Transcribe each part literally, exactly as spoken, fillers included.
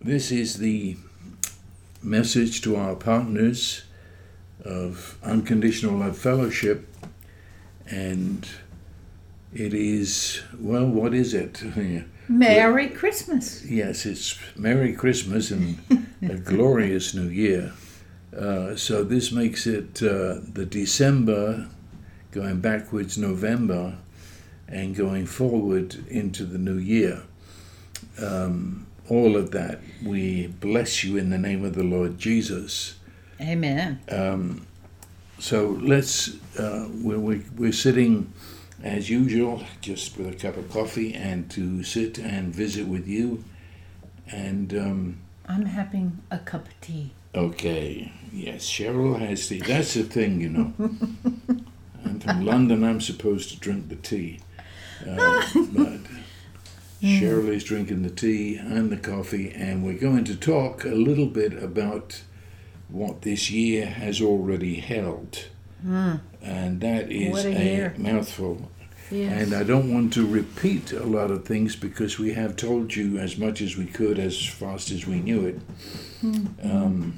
This is the message to our partners of Unconditional Love Fellowship, and it is, well, what is it? Merry Christmas. Yes, it's Merry Christmas and a glorious New Year. Uh, so this makes it uh, the December, going backwards November, and going forward into the New Year. Um, all of that, we bless you in the name of the Lord Jesus. Amen. Um, so let's, uh, we're, we're, we're sitting as usual, just with a cup of coffee, and to sit and visit with you. And um, I'm having a cup of tea. Okay, yes, Cheryl has tea. That's the thing, you know. I'm from London, I'm supposed to drink the tea. Uh, but Cheryl is drinking the tea and the coffee, and we're going to talk a little bit about what this year has already held. Mm. And that is What a a year. mouthful. Yes. And I don't want to repeat a lot of things because we have told you as much as we could as fast as we knew it. Mm-hmm. Um,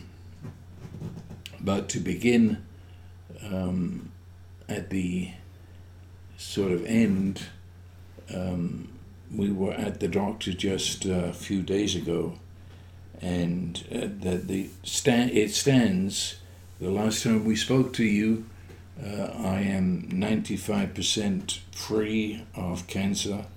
but to begin um, at the sort of end, um, we were at the doctor just a few days ago, and uh, that the sta- it stands. The last time we spoke to you, uh, I am ninety-five percent free of cancer,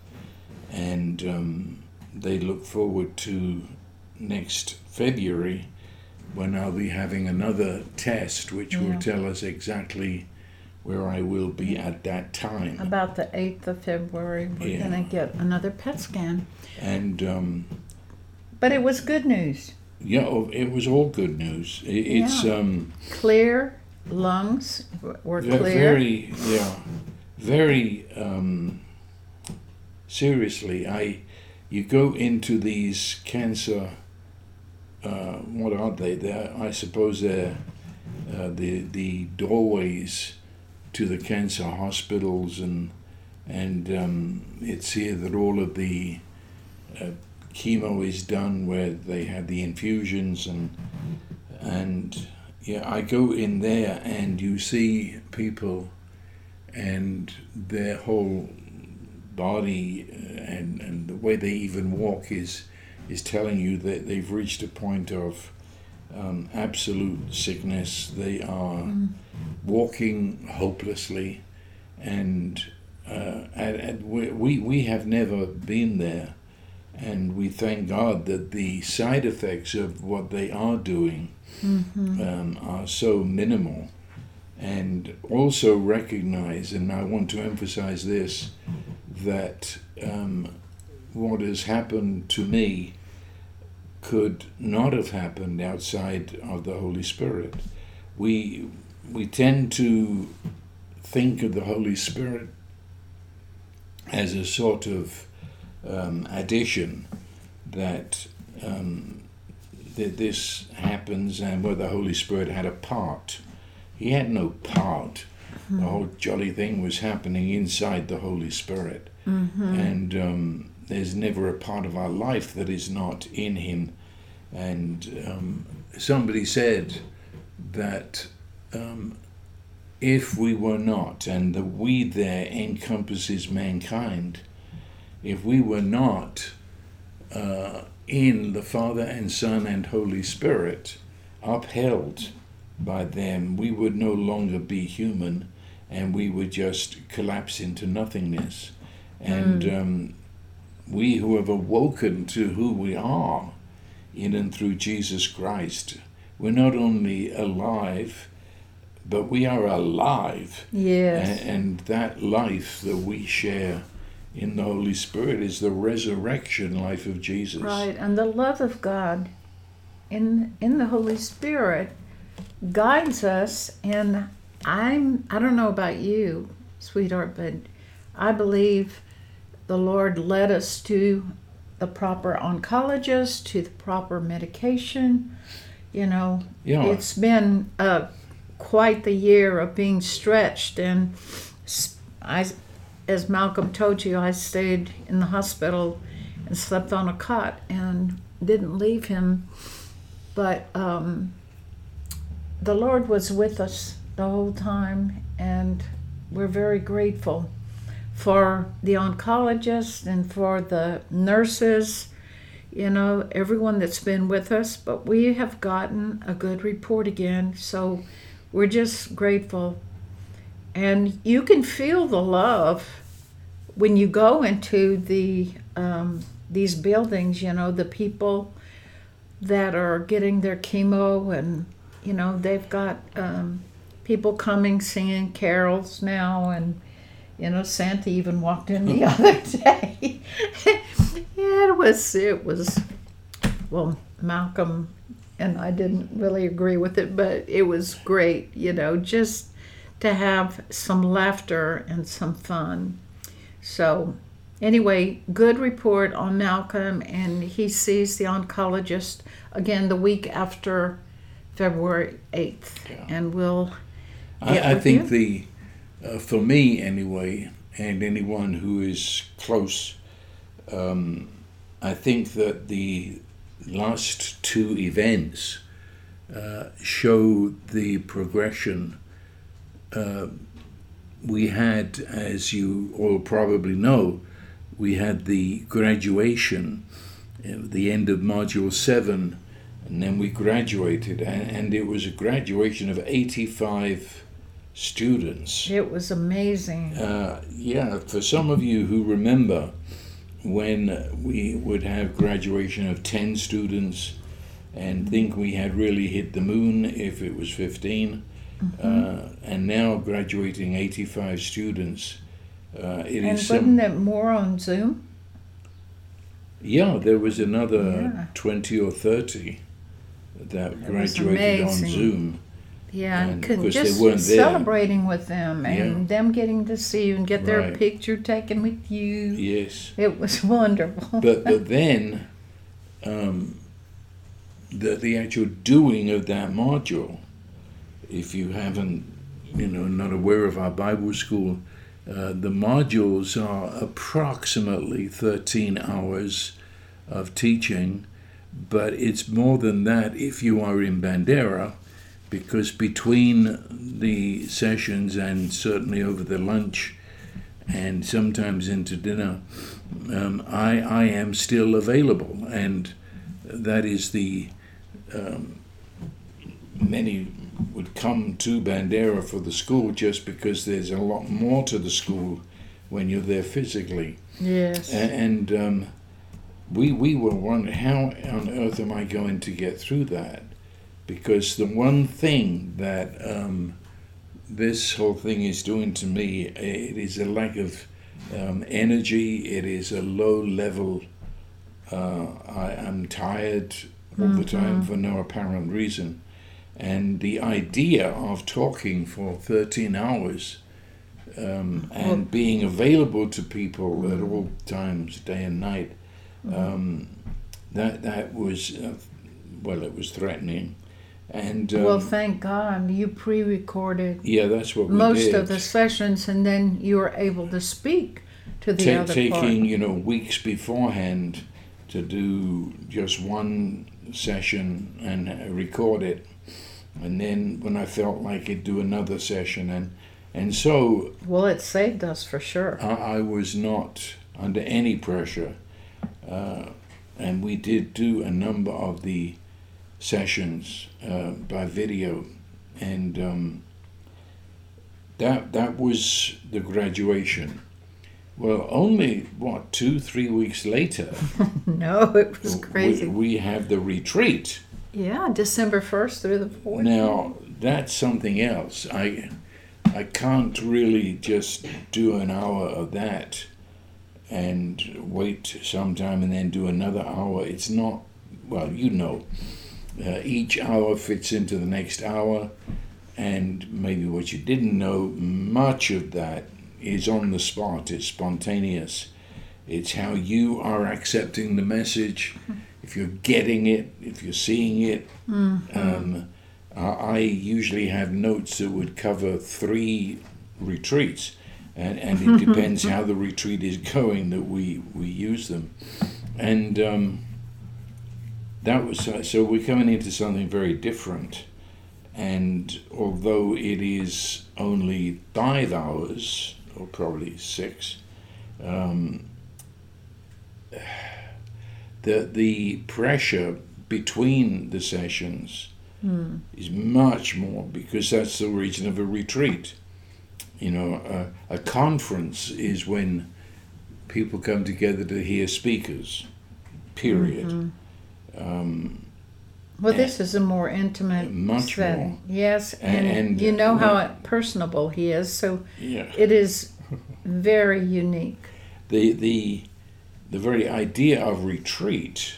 and um, they look forward to next February when I'll be having another test, which Yeah. will tell us exactly where I will be at that time. About the eighth of February, we're Yeah. going to get another P E T scan. And um, But it was good news. yeah, oh, it was all good news. It, it's Yeah. um, Clear lungs were ve- clear. very, yeah, very um, seriously. I, you go into these cancer. Uh, what are they? They're, I suppose they're uh, the the doorways to the cancer hospitals, and and um, it's here that all of the uh, chemo is done, where they have the infusions, and and yeah, I go in there and you see people, and their whole body uh, and and the way they even walk is. is telling you that they've reached a point of um, absolute sickness. They are Mm. walking hopelessly, and, uh, and, and we, we, we have never been there, and we thank God that the side effects of what they are doing Mm-hmm. um, are so minimal. And also recognize, and I want to emphasize this, that um, what has happened to me could not have happened outside of the Holy Spirit. We we tend to think of the Holy Spirit as a sort of um, addition, that um, that this happens and where the Holy Spirit had a part. He had no part. Mm-hmm. The whole jolly thing was happening inside the Holy Spirit. Mm-hmm. And um, there's never a part of our life that is not in him. And um, somebody said that um, if we were not, and the we there encompasses mankind, if we were not uh, in the Father and Son and Holy Spirit, upheld by them, we would no longer be human, and we would just collapse into nothingness. And Mm. um, we who have awoken to who we are in and through Jesus Christ, we're not only alive, but we are alive. Yes. A- And that life that we share in the Holy Spirit is the resurrection life of Jesus. Right, and the love of God in in the Holy Spirit guides us. And I'm I don't know about you, sweetheart, but I believe the Lord led us to the proper oncologist, to the proper medication. You know, Yeah. it's been uh, quite the year of being stretched, and s- I, as Malcolm told you, I stayed in the hospital and slept on a cot, and didn't leave him, but um, the Lord was with us the whole time, and we're very grateful for the oncologist and for the nurses, you know, everyone that's been with us. But we have gotten a good report again, so we're just grateful. And you can feel the love when you go into the um, these buildings, you know, the people that are getting their chemo, and, you know, they've got um, people coming singing carols now, and, you know, Santa even walked in the other day. Yeah, it was, it was, well, Malcolm and I didn't really agree with it, but it was great, you know, just to have some laughter and some fun. So anyway, good report on Malcolm, and he sees the oncologist again the week after February eighth. Yeah. And we'll I, I think you. the, uh, for me anyway, and anyone who is close, um, I think that the last two events uh, show the progression. Uh, we had, as you all probably know, we had the graduation at the end of Module seven, and then we graduated, and, and it was a graduation of eighty-five students. It was amazing. Uh, yeah, for some of you who remember when we would have graduation of ten students and think we had really hit the moon if it was fifteen, mm-hmm. uh, and now graduating eighty-five students. Uh, it and is wasn't some, it more on Zoom? Yeah, there was another yeah. twenty or thirty that it graduated on Zoom. Yeah, and, and could, course just they weren't there. celebrating with them, and yeah. them getting to see you and get their right. picture taken with you. Yes. It was wonderful. But but then um, the the actual doing of that module, if you haven't, you know, not aware of our Bible school, uh, the modules are approximately thirteen hours of teaching, but it's more than that if you are in Bandera, because between the sessions and certainly over the lunch and sometimes into dinner, um, I, I am still available. And that is the, um, many would come to Bandera for the school just because there's a lot more to the school when you're there physically. Yes. And, and um, we, we were wondering, how on earth am I going to get through that? Because the one thing that um, this whole thing is doing to me, it is a lack of um, energy. It is a low level. Uh, I am tired all mm-hmm. the time for no apparent reason. And the idea of talking for thirteen hours um, and well, being available to people mm-hmm. at all times, day and night, mm-hmm. um, that that was, uh, well, it was threatening. And um, well, thank God you pre-recorded. Yeah, that's what we most did. of the sessions, and then you were able to speak to the Ta- other taking, part. you know, weeks beforehand to do just one session and uh, record it, and then when I felt like it, do another session, and and so. Well, it saved us for sure. I, I was not under any pressure, uh, and we did do a number of the sessions uh, by video, and um, that that was the graduation. Well, only what two, three weeks later. No, it was crazy. We, we have the retreat. Yeah, December first through the fourth. Now that's something else. I I can't really just do an hour of that and wait some time and then do another hour. It's not, well, you know. Uh, each hour fits into the next hour, and maybe what you didn't know, much of that is on the spot. It's spontaneous. It's how you are accepting the message, if you're getting it, if you're seeing it. Mm-hmm. Um, I usually have notes that would cover three retreats, and, and it depends how the retreat is going that we, we use them. And um, that was uh, so we're coming into something very different. And although it is only five hours, or probably six, um, the the pressure between the sessions mm. is much more, because that's the origin of a retreat. You know, a, a conference is when people come together to hear speakers, period. Mm-hmm. Um, well, this is a more intimate much setting. More. Yes, and, and you know uh, how personable he is, so yeah. it is very unique. The the the very idea of retreat,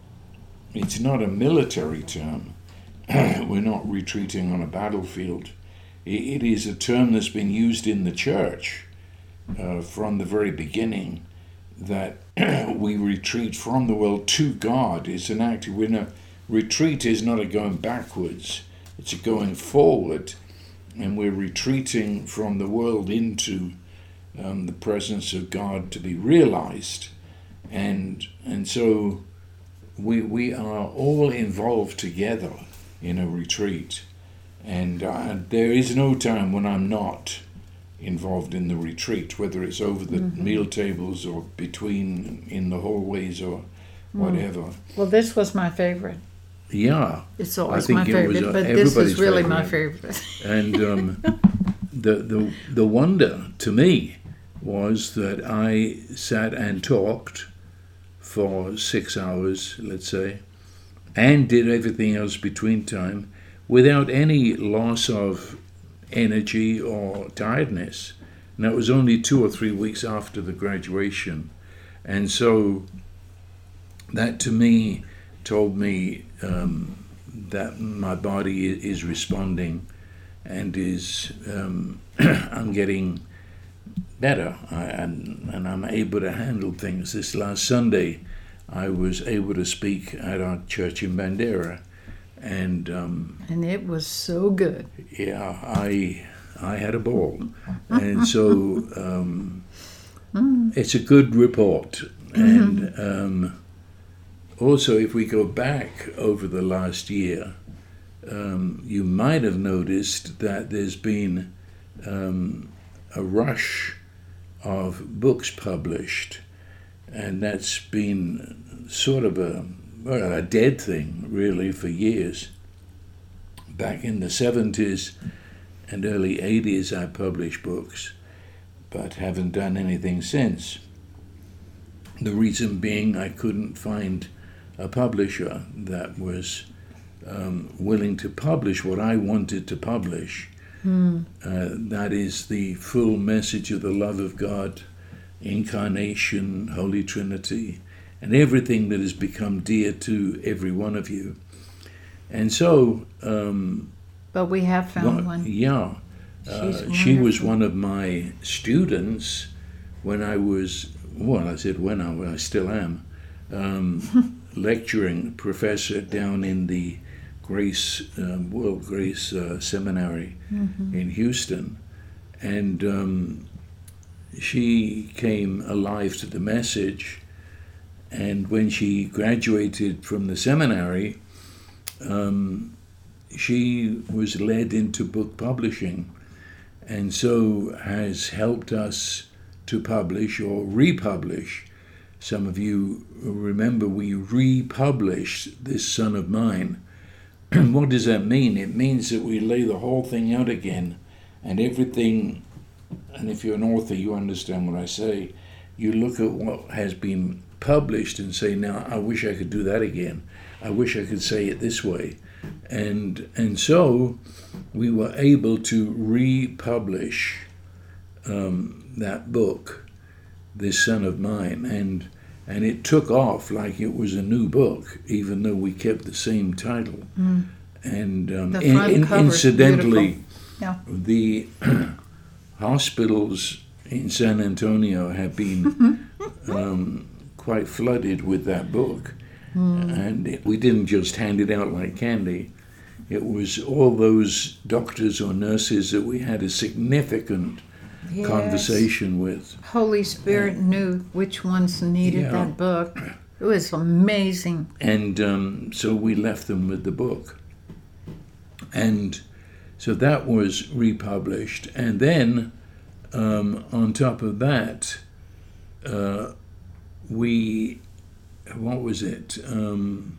it's not a military term. We're not retreating on a battlefield. It, it is a term that's been used in the church uh, from the very beginning, that we retreat from the world to God. It's an act. We're not, retreat is not a going backwards, it's a going forward, and we're retreating from the world into um, the presence of God to be realized. And and so we we are all involved together in a retreat, and uh, there is no time when I'm not involved in the retreat, whether it's over the mm-hmm. meal tables or between in the hallways or whatever. Mm. Well, this was my favorite. Yeah, it's always my favorite, was, uh, but this is really favorite. my favorite. And um, the the the wonder to me was that I sat and talked for six hours, let's say, and did everything else between time without any loss of energy or tiredness. And that was only two or three weeks after the graduation. And so that to me told me um, that my body is responding and is, um, I'm getting better, I, and, and I'm able to handle things. This last Sunday, I was able to speak at our church in Bandera, and um, and it was so good. Yeah, I I had a ball, and so um, mm. it's a good report. Mm-hmm. And um, also, if we go back over the last year, um, you might have noticed that there's been um, a rush of books published, and that's been sort of a, well, a dead thing really for years. Back in the seventies and early eighties I published books, but haven't done anything since. The reason being I couldn't find a publisher that was um, willing to publish what I wanted to publish. Mm. Uh, that is the full message of the love of God, incarnation, Holy Trinity, and everything that has become dear to every one of you. And so... Um, but we have found well, one. Yeah. Uh, she was one of my students when I was, well, I said when I, I still am, um, lecturing professor down in the Grace, um, World Grace uh, Seminary mm-hmm. in Houston. And um, she came alive to the message. And when she graduated from the seminary, um, she was led into book publishing, and so has helped us to publish or republish. Some of you remember we republished This Son of Mine. What does that mean? It means that we lay the whole thing out again, and everything, and if you're an author, you understand what I say. You look at what has been published and say, now, I wish I could do that again. I wish I could say it this way. And and so we were able to republish um, that book, This Son of Mine, and and it took off like it was a new book, even though we kept the same title. Mm. And um, in, in, incidentally, yeah. the hospitals in San Antonio have been um, quite flooded with that book. Mm. And it, we didn't just hand it out like candy. It was all those doctors or nurses that we had a significant yes. conversation with. Holy Spirit uh, knew which ones needed yeah. that book. It was amazing. And um, so we left them with the book. And so that was republished. And then um, on top of that, uh, we, what was it? Um,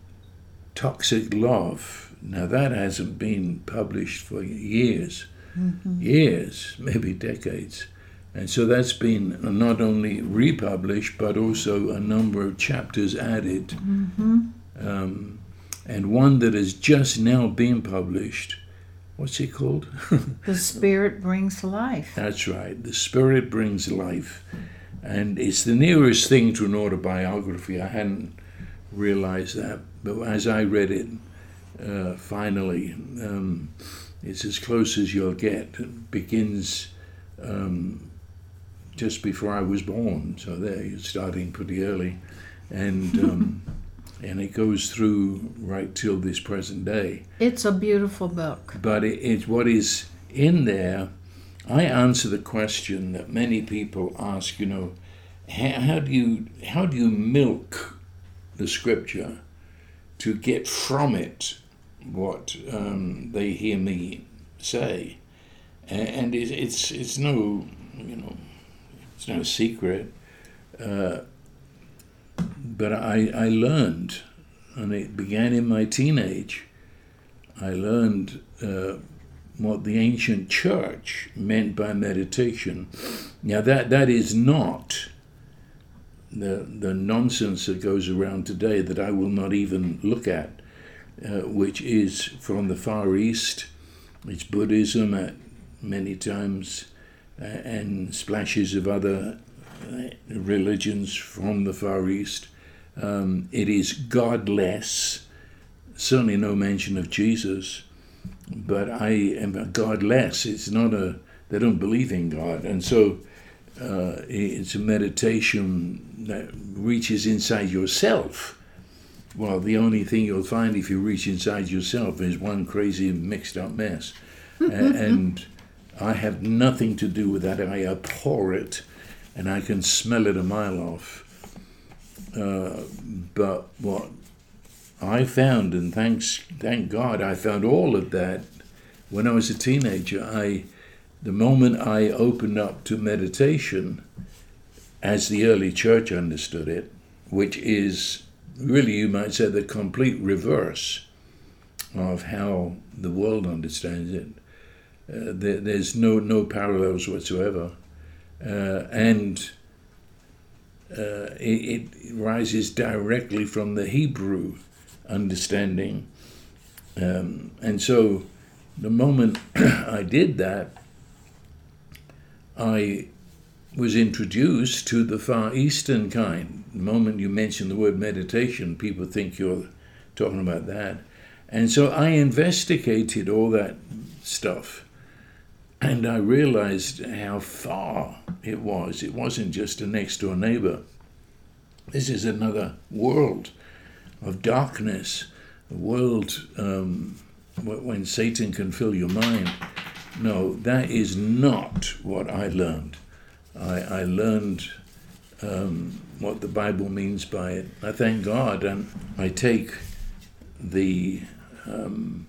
Toxic Love. Now that hasn't been published for years, mm-hmm. years, maybe decades. And so that's been not only republished, but also a number of chapters added. Mm-hmm. Um, and one that is just now being published, what's it called? The Spirit Brings Life. That's right, The Spirit Brings Life. And it's the nearest thing to an autobiography. I hadn't realized that. But as I read it, uh, finally, um, it's as close as you'll get. It begins um, just before I was born, so there you're starting pretty early, and um, and it goes through right till this present day. It's a beautiful book. But it, it's what is in there. I answer the question that many people ask. You know, how, how do you how do you milk the scripture to get from it what um, they hear me say? And, and it, it's it's no you know. It's no secret, uh, but I, I learned, and it began in my teenage, I learned uh, what the ancient church meant by meditation. Now that, that is not the, the nonsense that goes around today that I will not even look at, uh, which is from the Far East. It's Buddhism at many times, Uh, and splashes of other uh, religions from the Far East. Um, it is godless, certainly no mention of Jesus, but I am godless. It's not a, they don't believe in God. And so uh, it's a meditation that reaches inside yourself. Well, the only thing you'll find if you reach inside yourself is one crazy mixed up mess. uh, and I have nothing to do with that. I abhor it, and I can smell it a mile off. Uh, but what I found, and thanks, thank God, I found all of that when I was a teenager. I, the moment I opened up to meditation, as the early church understood it, which is really, you might say, the complete reverse of how the world understands it. Uh, there, there's no, no parallels whatsoever. Uh, and uh, it, it rises directly from the Hebrew understanding. Um, and so the moment I did that, I was introduced to the Far Eastern kind. The moment you mention the word meditation, people think you're talking about that. And so I investigated all that stuff. And I realized how far it was. It wasn't just a next-door neighbor. This is another world of darkness, a world um, when Satan can fill your mind. No, that is not what I learned. I, I learned um, what the Bible means by it. I thank God, and I take the um,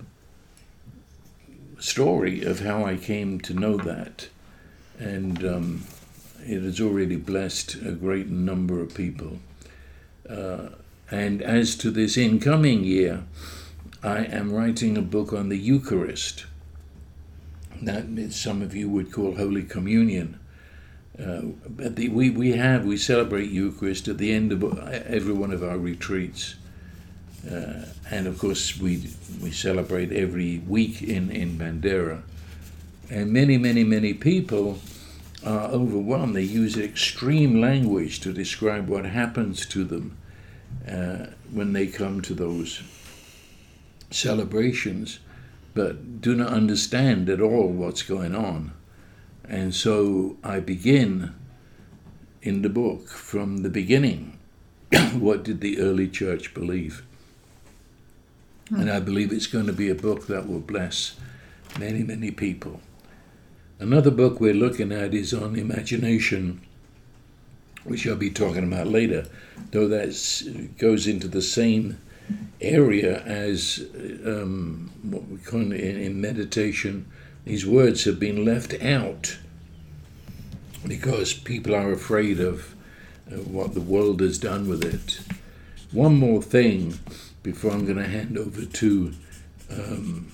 story of how I came to know that, and um, it has already blessed a great number of people. Uh, and as to this incoming year, I am writing a book on the Eucharist. That some of you would call Holy Communion. Uh, but the, we, we have, we celebrate Eucharist at the end of every one of our retreats. Uh, and of course we we celebrate every week in, in Bandera. And many, many, many people are overwhelmed. They use extreme language to describe what happens to them uh, when they come to those celebrations, but do not understand at all what's going on. And so I begin in the book from the beginning. What did the early church believe? Hmm. And I believe it's going to be a book that will bless many, many people. Another book we're looking at is on imagination. which I'll be talking about later, though that goes into the same area as um, what we call in, in meditation. These words have been left out because people are afraid of uh, what the world has done with it. One more thing before I'm going to hand over to um,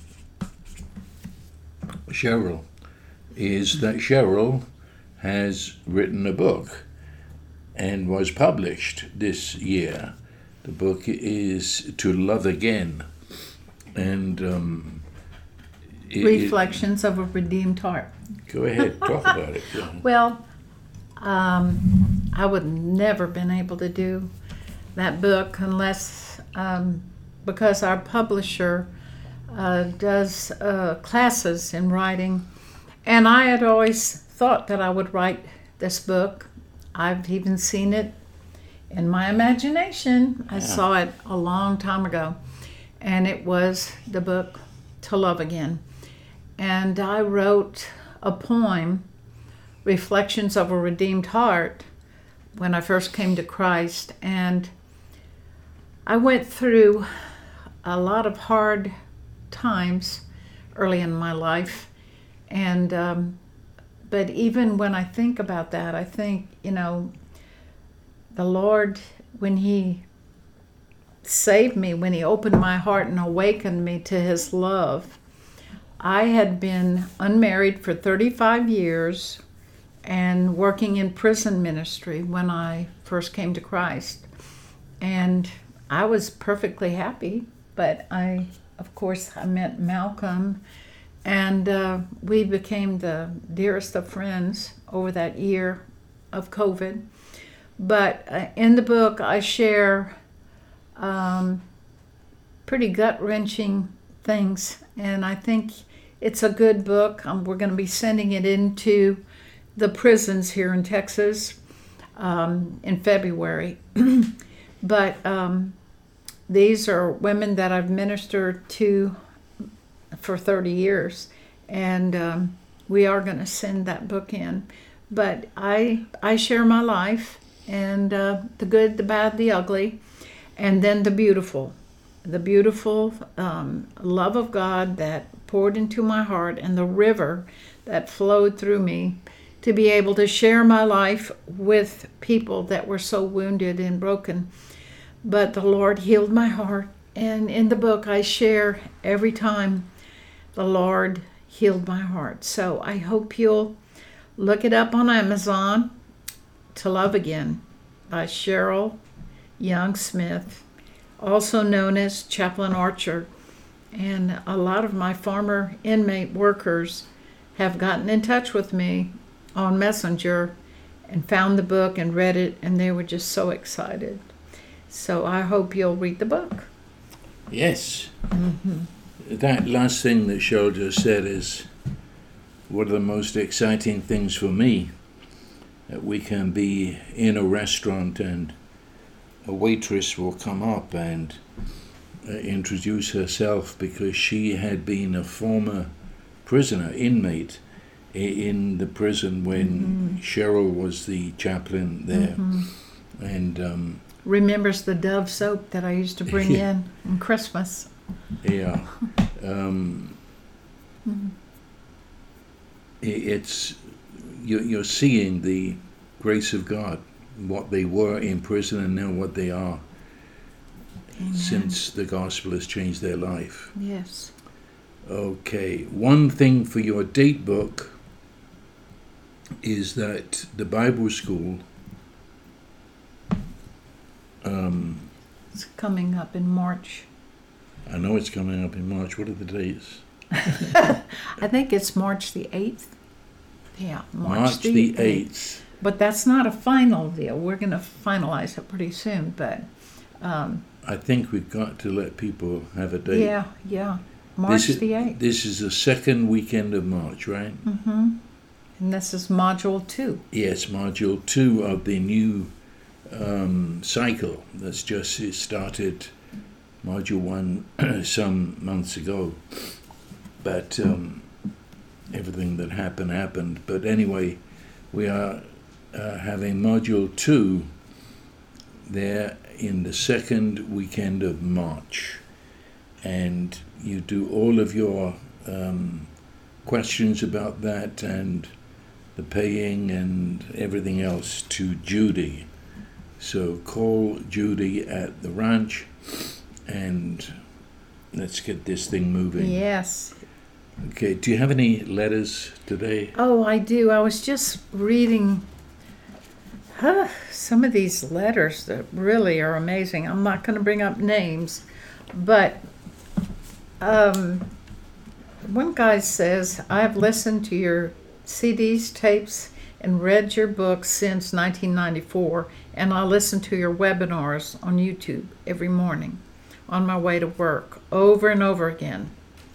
Cheryl is that Cheryl has written a book and was published this year. The book is To Love Again, and um, it, Reflections of a Redeemed Heart. Go ahead, talk about it. Yeah. Well, um, I would never been able to do that book unless um, because our publisher uh, does uh, classes in writing, and I had always thought that I would write this book. I've even seen it in my imagination. I Yeah. saw it a long time ago, and it was the book To Love Again. And I wrote a poem, Reflections of a Redeemed Heart, when I first came to Christ. And I went through a lot of hard times early in my life. And um, but even when I think about that, I think, you know, the Lord, when He saved me, when He opened my heart and awakened me to His love, I had been unmarried for thirty-five years and working in prison ministry when I first came to Christ. And I was perfectly happy, but I, of course, I met Malcolm, and uh, we became the dearest of friends over that year of COVID. But uh, in the book, I share um, pretty gut-wrenching things, and I think it's a good book. Um, we're going to be sending it into the prisons here in Texas um, in February. But um, these are women that I've ministered to for thirty years, and um, we are going to send that book in. But I I share my life, and uh, the good, the bad, the ugly, and then the beautiful. The beautiful um, love of God that poured into my heart, and the river that flowed through me to be able to share my life with people that were so wounded and broken. But the Lord healed my heart, and in the book I share every time the Lord healed my heart. So I hope you'll look it up on Amazon, To Love Again by Cheryl Young Smith, also known as Chaplain Archer. And a lot of my former inmate workers have gotten in touch with me on Messenger and found the book and read it, and they were just so excited. So I hope you'll read the book. Yes. Mm-hmm. That last thing that Cheryl just said is one of the most exciting things for me, that we can be in a restaurant and a waitress will come up and uh, introduce herself because she had been a former prisoner, inmate, i- in the prison when Mm-hmm. Cheryl was the chaplain there. Mm-hmm. And um, Remembers the Dove soap that I used to bring Yeah. in on Christmas. yeah, um, Mhm. i- it's you, you're seeing the grace of God, what they were in prison and now what they are, Amen. since the gospel has changed their life. Yes. Okay, one thing for your date book is that the Bible school, um, It's coming up in March. I know it's coming up in March. What are the dates? I think it's March the eighth. Yeah, March, March the eighth. But that's not a final deal. We're going to finalize it pretty soon. But um, I think we've got to let people have a date. yeah, yeah, March This is- the eighth. This is the second weekend of March, right? Mm-hmm. And this is module two. Yes, module two of the new um, cycle that's just it started. Module one some months ago, but um, everything that happened happened. But anyway, we are uh, having module two there in the second weekend of March. And you do all of your um, questions about that and the paying and everything else to Judy. So call Judy at the ranch and let's get this thing moving. Yes. Okay, do you have any letters today? Oh, I do. I was just reading huh, some of these letters that really are amazing. I'm not going to bring up names, but um, one guy says, I've listened to your C Ds, tapes, and read your books since nineteen ninety-four, and I listen to your webinars on YouTube every morning on my way to work, over and over again.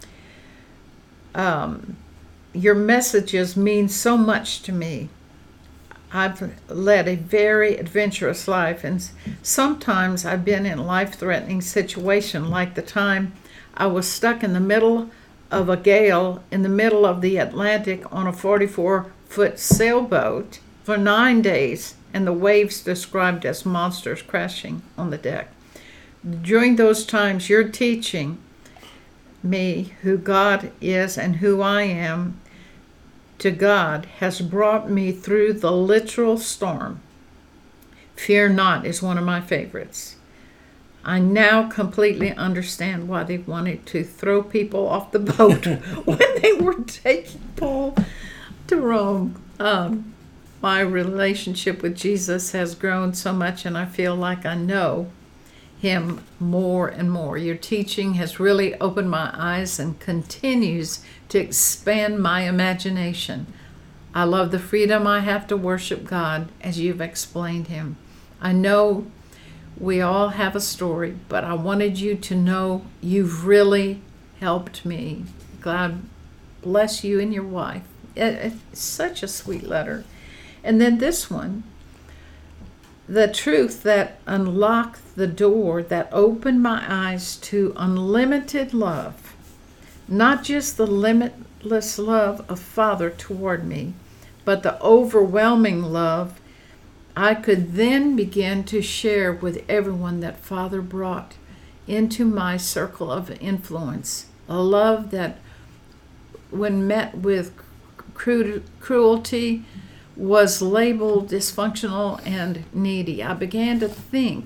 Um, your messages mean so much to me. I've led a very adventurous life, and sometimes I've been in a life-threatening situation, like the time I was stuck in the middle of a gale in the middle of the Atlantic on a forty-four foot sailboat for nine days, and the waves described as monsters crashing on the deck. During those times, your teaching me who God is and who I am to God has brought me through the literal storm. Fear not is one of my favorites. I now completely understand why they wanted to throw people off the boat when they were taking Paul to Rome. Um, my relationship with Jesus has grown so much, and I feel like I know him more and more. Your teaching has really opened my eyes and continues to expand my imagination. I love the freedom I have to worship God as you've explained him. I know we all have a story, but I wanted you to know you've really helped me. God bless you and your wife. It, it's such a sweet letter. And then this one, the truth that unlocked the door that opened my eyes to unlimited love, not just the limitless love of Father toward me, but the overwhelming love I could then begin to share with everyone that Father brought into my circle of influence. A love that, when met with cru- cruelty, was labeled dysfunctional and needy. I began to think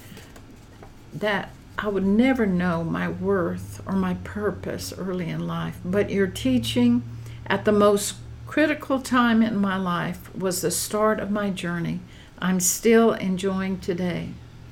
that I would never know my worth or my purpose early in life, but your teaching at the most critical time in my life was the start of my journey I'm still enjoying today.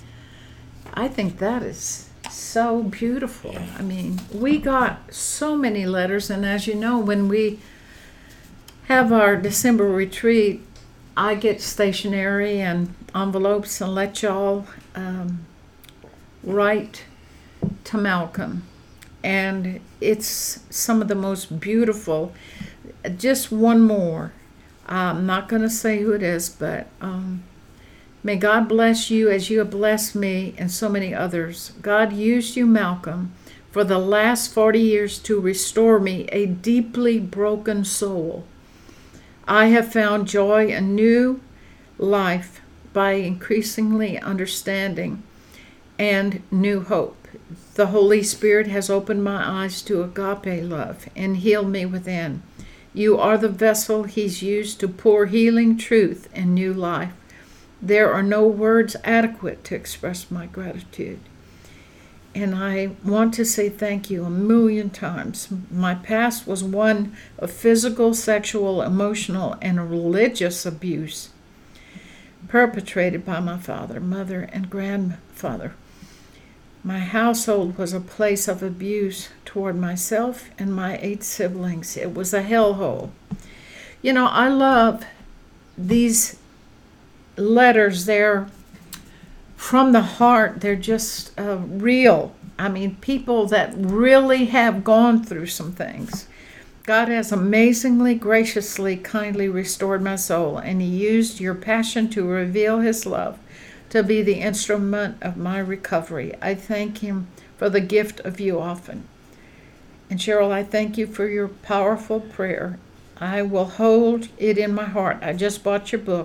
I think that is so beautiful. I mean, we got so many letters, and as you know, when we have our December retreat, I get stationery and envelopes and let y'all um, write to Malcolm. And it's some of the most beautiful. Just one more. I'm not going to say who it is, but um, may God bless you as you have blessed me and so many others. God used you, Malcolm, for the last forty years to restore me, a deeply broken soul. I have found joy and new life by increasingly understanding and new hope. The Holy Spirit has opened my eyes to agape love and healed me within. You are the vessel he's used to pour healing truth and new life. There are no words adequate to express my gratitude. And I want to say thank you a million times. My past was one of physical, sexual, emotional, and religious abuse perpetrated by my father, mother, and grandfather. My household was a place of abuse toward myself and my eight siblings. It was a hellhole. You know, I love these letters. They're from the heart. They're just uh, real. I mean, people that really have gone through some things. God has amazingly, graciously, kindly restored my soul, and he used your passion to reveal his love to be the instrument of my recovery. I thank him for the gift of you often. And Cheryl, I thank you for your powerful prayer. I will hold it in my heart. I just bought your book,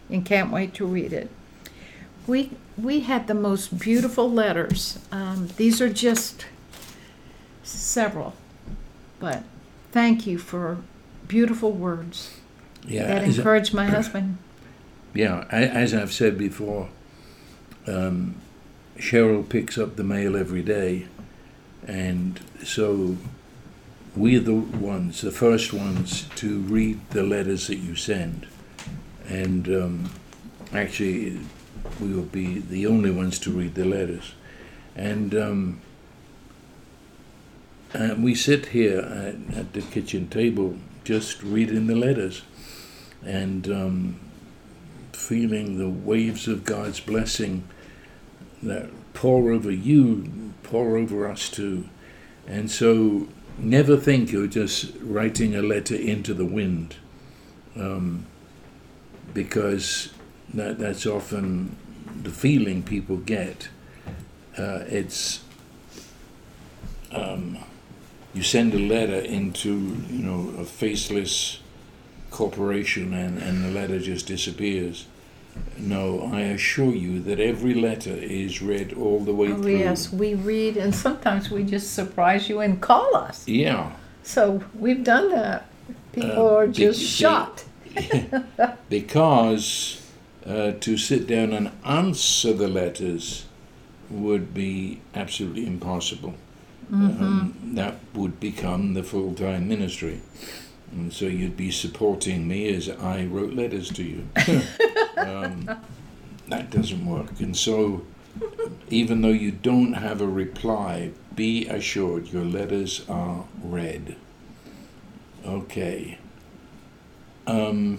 and can't wait to read it. We we had the most beautiful letters. Um, these are just several, but thank you for beautiful words Yeah, that as, encouraged my husband. yeah. a- As I've said before, um, Cheryl picks up the mail every day, and so we're the ones, the first ones to read the letters that you send, and um, actually, we will be the only ones to read the letters, and. Um, And we sit here at, at the kitchen table just reading the letters and um, feeling the waves of God's blessing that pour over you, pour over us too. And so never think you're just writing a letter into the wind, um, because that, that's often the feeling people get. Uh, it's... Um, You send a letter into, you know, a faceless corporation and, and the letter just disappears. No, I assure you that every letter is read all the way Oh, through. yes, we read, and sometimes we just surprise you and call us. Yeah. So we've done that. People Uh, are be- just be- shocked. Because uh, to sit down and answer the letters would be absolutely impossible. Mm-hmm. Um, that would become the full-time ministry. And so you'd be supporting me as I wrote letters to you. um, that doesn't work. And so even though you don't have a reply, be assured your letters are read. Okay. Um,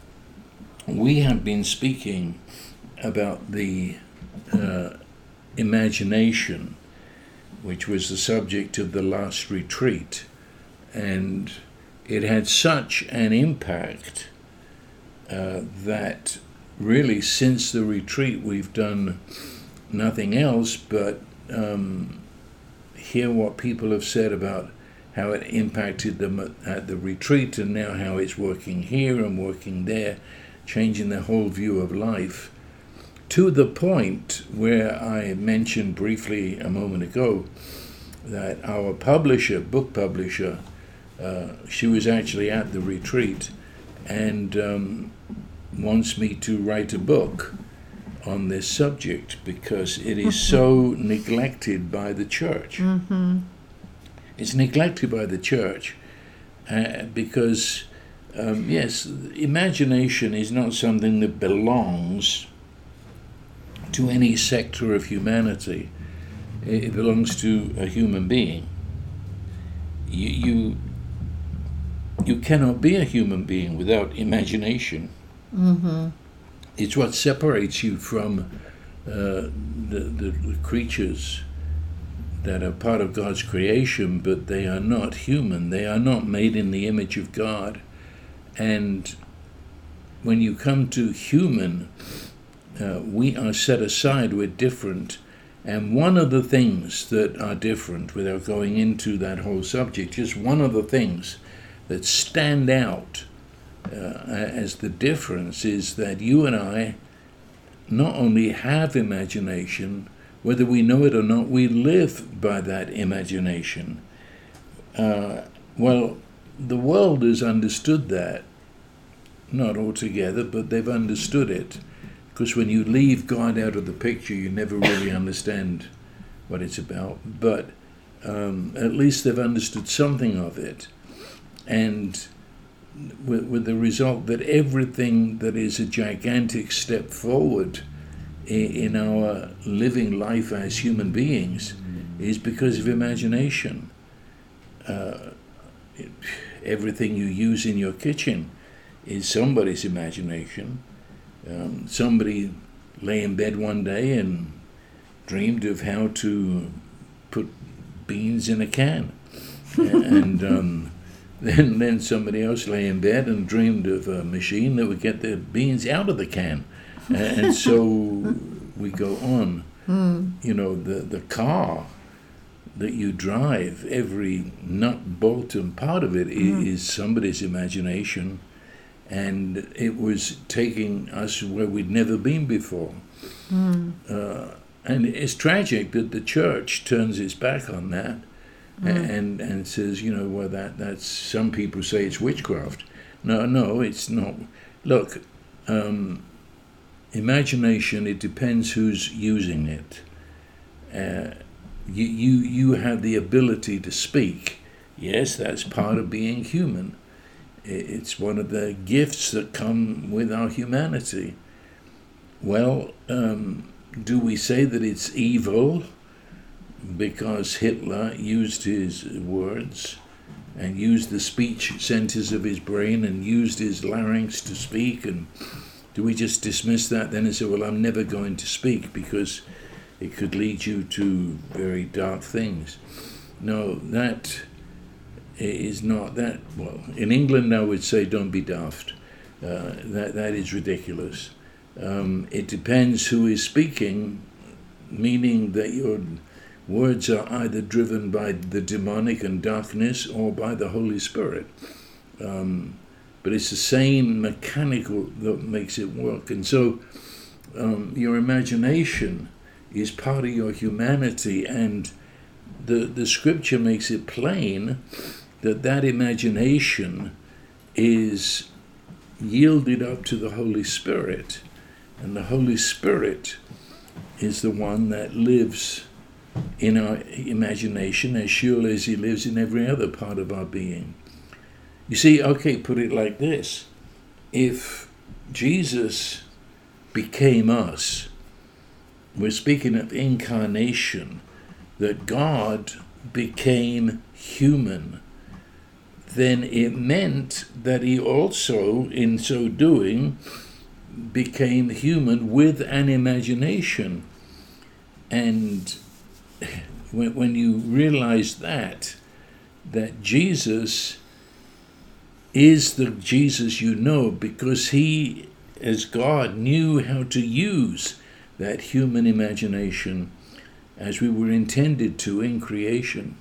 we have been speaking about the uh, imagination, which was the subject of the last retreat, and it had such an impact uh, that really since the retreat we've done nothing else but um, hear what people have said about how it impacted them at, at the retreat, and now how it's working here and working there, changing their whole view of life, to the point where I mentioned briefly a moment ago that our publisher, book publisher, uh, she was actually at the retreat and um, wants me to write a book on this subject because it is so neglected by the church. Mm-hmm. It's neglected by the church uh, because, um, yes, imagination is not something that belongs to any sector of humanity. It belongs to a human being. You, you, you cannot be a human being without imagination. Mm-hmm. It's what separates you from uh, the, the, the creatures that are part of God's creation, but they are not human. They are not made in the image of God. And when you come to human, uh, we are set aside, we're different. And one of the things that are different, without going into that whole subject, just one of the things that stand out uh, as the difference is that you and I not only have imagination, whether we know it or not, we live by that imagination. Uh, well, the world has understood that, not altogether, but they've understood it. Because when you leave God out of the picture, you never really understand what it's about. But um, at least they've understood something of it. And with, with the result that everything that is a gigantic step forward in our living life as human beings is because of imagination. Uh, everything you use in your kitchen is somebody's imagination. Um, somebody lay in bed one day and dreamed of how to put beans in a can. and um, then, then somebody else lay in bed and dreamed of a machine that would get the beans out of the can. And so we go on. Mm. You know, the, the car that you drive, every nut, bolt, and part of it mm. is somebody's imagination. and it was taking us where we'd never been before. Mm. Uh, and it's tragic that the church turns its back on that Mm. and and says, you know, well, that that's, some people say it's witchcraft. No, no, it's not. Look, um, imagination, it depends who's using it. Uh, you, you, you have the ability to speak. Yes, that's part of being human. It's one of the gifts that come with our humanity. Well, um, do we say that it's evil because Hitler used his words and used the speech centers of his brain and used his larynx to speak? And do we just dismiss that then and say, well, I'm never going to speak because it could lead you to very dark things? No, that is not that. Well, in England, I would say don't be daft. Uh, that that is ridiculous. Um, it depends who is speaking, meaning that your words are either driven by the demonic and darkness or by the Holy Spirit. Um, but it's the same mechanical that makes it work. And so um, your imagination is part of your humanity, and the, the scripture makes it plain that that imagination is yielded up to the Holy Spirit, and the Holy Spirit is the one that lives in our imagination as surely as he lives in every other part of our being. You see, okay, put it like this. If Jesus became us, we're speaking of incarnation, that God became human, then it meant that he also, in so doing, became human with an imagination. And when, when you realize that, that Jesus is the Jesus you know because he, as God, knew how to use that human imagination as we were intended to in creation.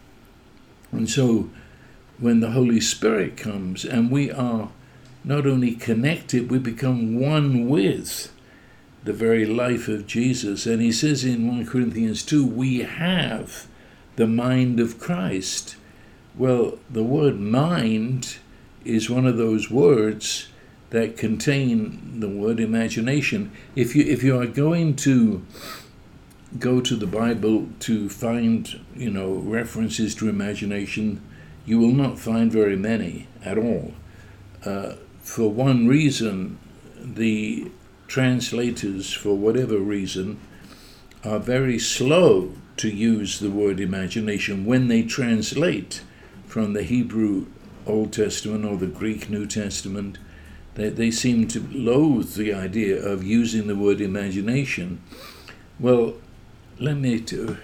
And so when the Holy Spirit comes and we are not only connected, we become one with the very life of Jesus. And he says in First Corinthians two, we have the mind of Christ. Well, the word mind is one of those words that contain the word imagination. If you if you are going to go to the Bible to find, you know, references to imagination, you will not find very many at all. Uh, for one reason, the translators, for whatever reason, are very slow to use the word imagination when they translate from the Hebrew Old Testament or the Greek New Testament. They, they seem to loathe the idea of using the word imagination. Well, let me do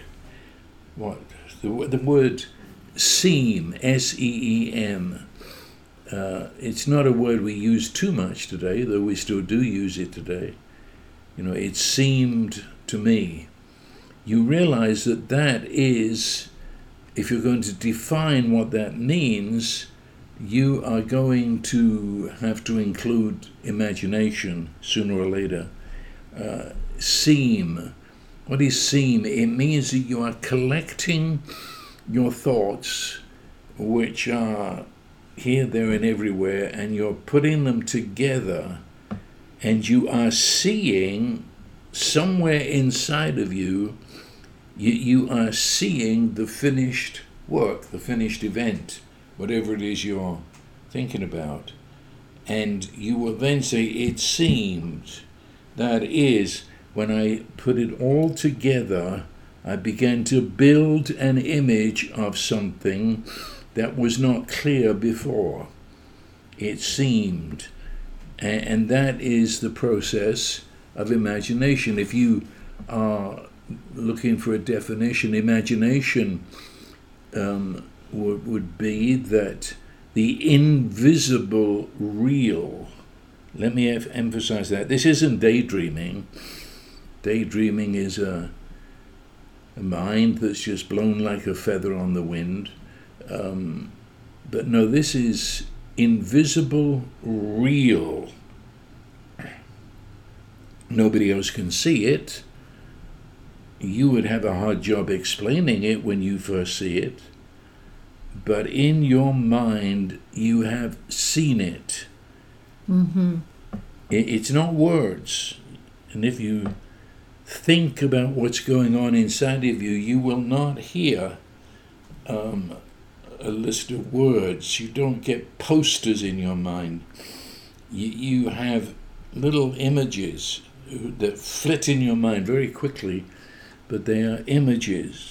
what the, the word seem, S E E M. Uh, it's not a word we use too much today, though we still do use it today. You know, it seemed to me. You realize that that is, if you're going to define what that means, you are going to have to include imagination sooner or later. Uh, seem. What is seem? It means that you are collecting your thoughts, which are here, there, and everywhere, and you're putting them together, and you are seeing somewhere inside of you, you, you are seeing the finished work, the finished event, whatever it is you're thinking about. And you will then say, it seemed. That is, when I put it all together, I began to build an image of something that was not clear before. It seemed. And that is the process of imagination. If you are looking for a definition, imagination um, would, would be that the invisible real. Let me em- emphasize that. This isn't daydreaming. Daydreaming is a, a mind that's just blown like a feather on the wind. Um, but no, this is invisible, real. Nobody else can see it. You would have a hard job explaining it when you first see it. But in your mind, you have seen it. Mm-hmm. It's not words. And if you think about what's going on inside of you, you will not hear um, a list of words. You don't get posters in your mind. You, you have little images that flit in your mind very quickly, but they are images.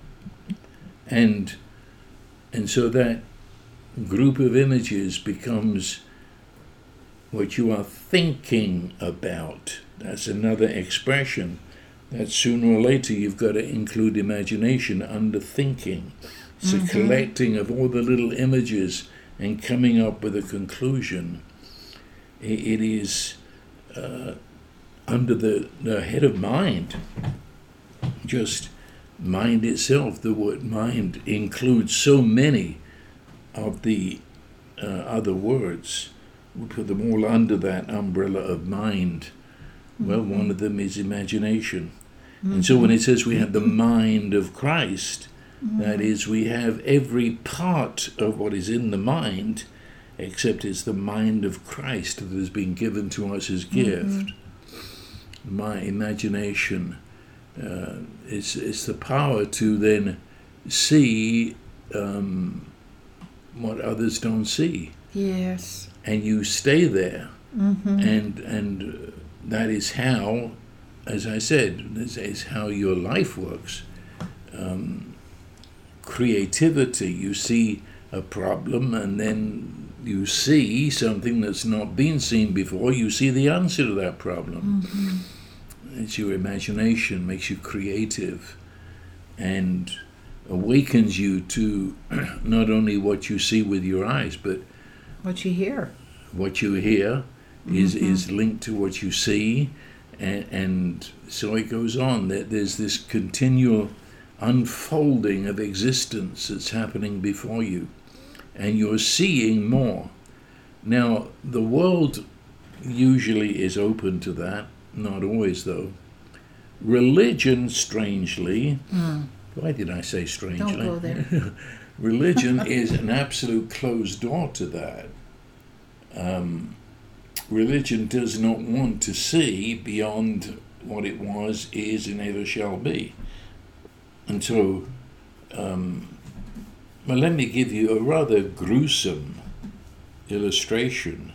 And and so that group of images becomes what you are thinking about. That's another expression that sooner or later you've got to include imagination under thinking. It's mm-hmm. a collecting of all the little images and coming up with a conclusion. It is uh, under the, the head of mind. Just mind itself. The word mind includes so many of the uh, other words. We put them all under that umbrella of mind. Mm-hmm. Well, one of them is imagination. Mm-hmm. And so when it says we have the mind of Christ, mm-hmm. that is, we have every part of what is in the mind, except it's the mind of Christ that has been given to us as gift. Mm-hmm. My imagination uh, is, is the power to then see um, what others don't see. Yes. And you stay there. Mm-hmm. And and that is how, as I said, this is how your life works. Um, creativity, you see a problem and then you see something that's not been seen before, you see the answer to that problem. Mm-hmm. It's your imagination, makes you creative and awakens you to not only what you see with your eyes, but what you hear. What you hear is mm-hmm. is linked to what you see, and, and so it goes on. There's this continual unfolding of existence that's happening before you, and you're seeing more. Now, the world usually is open to that, not always though. Religion, strangely, mm. why did I say strangely? Don't go there. Religion is an absolute closed door to that. Um, religion does not want to see beyond what it was, is, and ever shall be. And so, um, well, let me give you a rather gruesome illustration.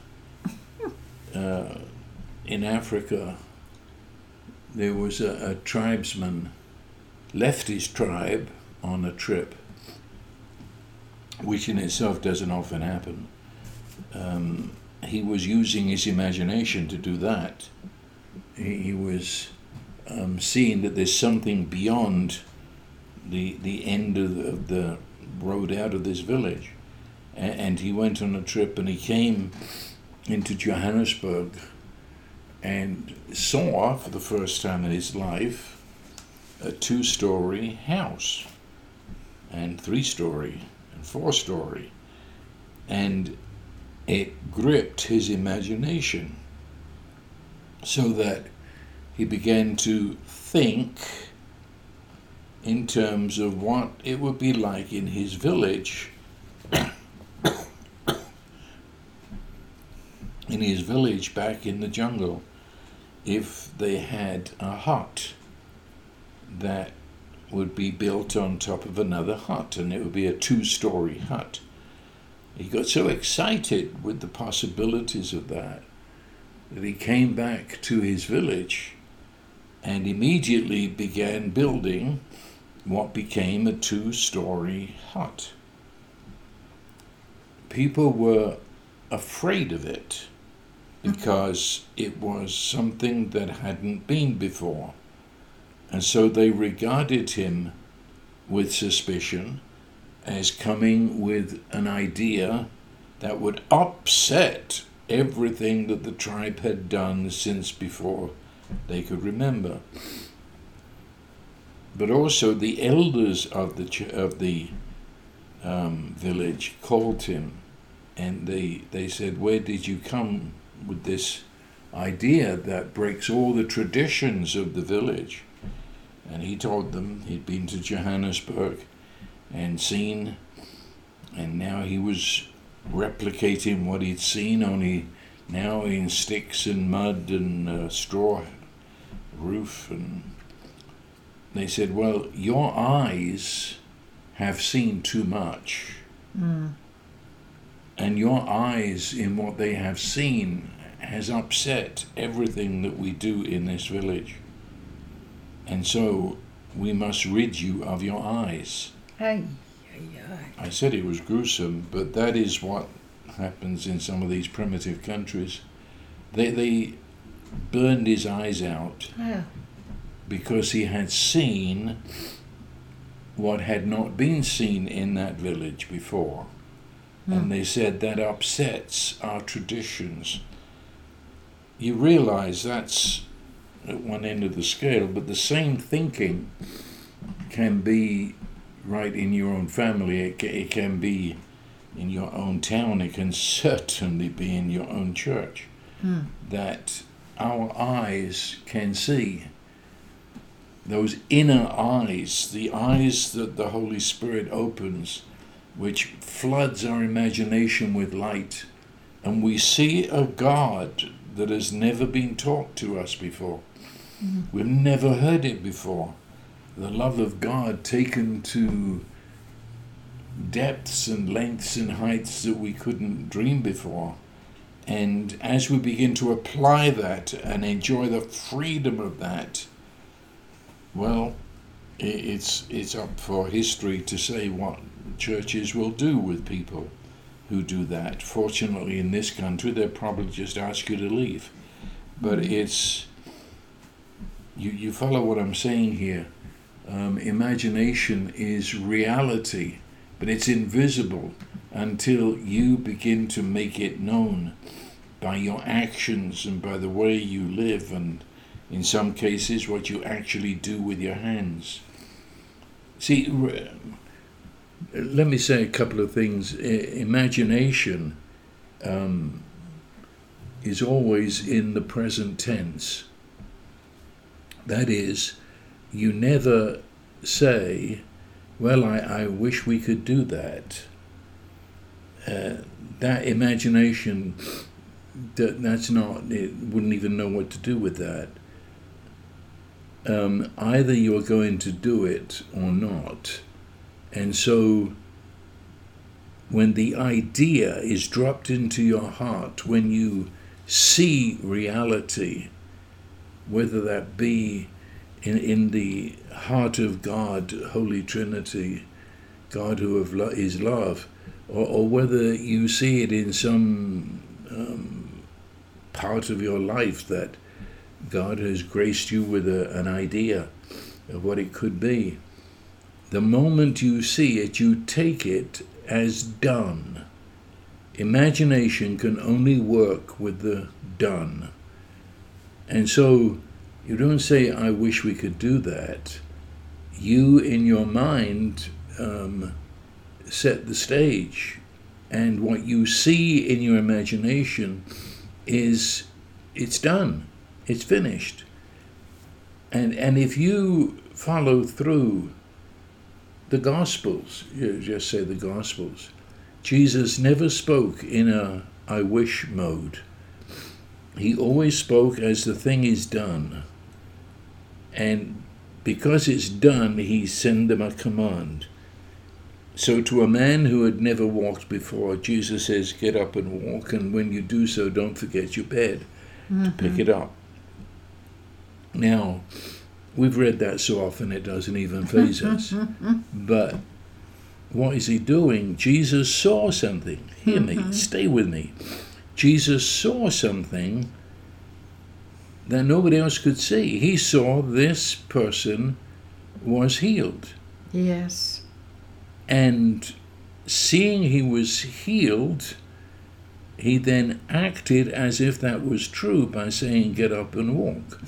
Uh, in Africa, there was a, a tribesman left his tribe on a trip, which in itself doesn't often happen. Um, he was using his imagination to do that. He, he was um, seeing that there's something beyond the the end of the, of the road out of this village. A- and he went on a trip and he came into Johannesburg and saw for the first time in his life a two-story house and three-story and four-story. And it gripped his imagination so that he began to think in terms of what it would be like in his village, in his village back in the jungle, if they had a hut that would be built on top of another hut, and it would be a two-story hut. He got so excited with the possibilities of that that he came back to his village and immediately began building what became a two-story hut. People were afraid of it because it was something that hadn't been before. And so they regarded him with suspicion as coming with an idea that would upset everything that the tribe had done since before they could remember. But also the elders of the ch- of the um, village called him And they, they said, where did you come with this idea that breaks all the traditions of the village? And he told them he'd been to Johannesburg and seen, and now he was replicating what he'd seen, only now in sticks and mud and uh, straw roof. And they said, well, your eyes have seen too much. Mm. And your eyes in what they have seen has upset everything that we do in this village. And so we must rid you of your eyes. Ay, ay, ay. I said it was gruesome, but that is what happens in some of these primitive countries. They, they burned his eyes out Yeah. because he had seen what had not been seen in that village before. And they said that upsets our traditions. You realize that's at one end of the scale, but the same thinking can be right in your own family. It, it can be in your own town. It can certainly be in your own church. Mm. That our eyes can see. Those inner eyes, the eyes that the Holy Spirit opens, which floods our imagination with light, and we see a God that has never been taught to us before. Mm-hmm. We've never heard it before. The love of God taken to depths and lengths and heights that we couldn't dream before. And as we begin to apply that and enjoy the freedom of that, well, it's it's up for history to say what churches will do with people who do that. Fortunately, in this country, they'll probably just ask you to leave. But it's, you, you follow what I'm saying here. Um, imagination is reality, but it's invisible until you begin to make it known by your actions and by the way you live, and in some cases, what you actually do with your hands. See, let me say a couple of things. I- imagination um, is always in the present tense. That is, you never say, well, I, I wish we could do that. Uh, that imagination, that, that's not, it wouldn't even know what to do with that. Um, either you're going to do it or not. And so when the idea is dropped into your heart, when you see reality, whether that be in, in the heart of God, Holy Trinity, God who of lo- is love, or, or whether you see it in some um, part of your life that God has graced you with a, an idea of what it could be. The moment you see it, you take it as done. Imagination can only work with the done. And so you don't say, I wish we could do that. You, in your mind, um, set the stage. And what you see in your imagination is, it's done. It's finished. And, and if you follow through the Gospels, you just say the Gospels, Jesus never spoke in a I wish mode. He always spoke as the thing is done. And because it's done, he sent them a command. So to a man who had never walked before, Jesus says, get up and walk, and when you do so, don't forget your bed mm-hmm. to pick it up. Now, we've read that so often it doesn't even faze us. But what is he doing? Jesus saw something. Hear me, mm-hmm. stay with me. Jesus saw something that nobody else could see. He saw this person was healed. Yes. And seeing he was healed, he then acted as if that was true by saying, get up and walk.